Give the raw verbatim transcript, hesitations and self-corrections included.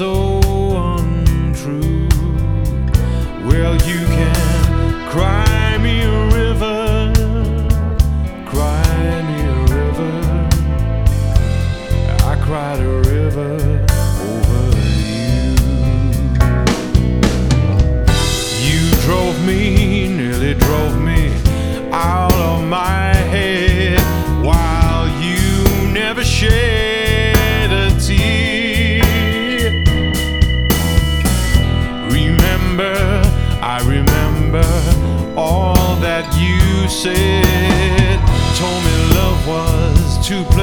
so untrue. Well, you can cry me a river, cry me a river. I cried a river over you. You drove me, nearly drove me out of my head, while you never shed a tear. Remember, I remember all that you said. Told me love was too plain